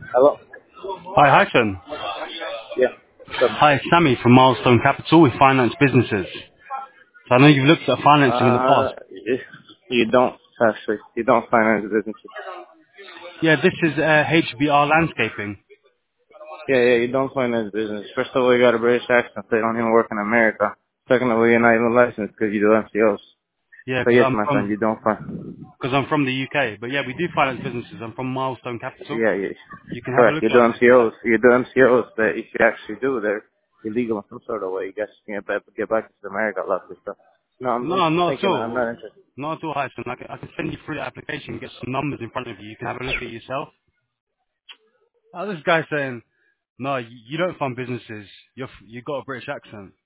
Hello? Hi, Hassan. Yeah. What's up? Hi, it's Sammy from Milestone Capital. We finance businesses. So I know you've looked at financing in the past. You don't, actually. You don't finance businesses. Yeah, this is HBR Landscaping. Yeah, you don't finance business. First of all, you got a British accent, so you don't even work in America. Second of all, you're not even licensed because you do MCOs. Yeah, So because yes, I'm my friend, from you don't fund. because I'm from the UK. But yeah, we do finance businesses. I'm from Milestone Capital. Yeah, You can have a correct. look You at do our website. MCOs. You do MCOs that if you actually do, they're illegal in some sort of way. You guys can get back to America a lot of this stuff. No, I'm No, not at thinking I'm all. not interested. Not at all, Hassan. I can send you through the application, get some numbers in front of you. You can have a look at it yourself. Oh, this guy saying, no, you don't fund businesses. You got a British accent.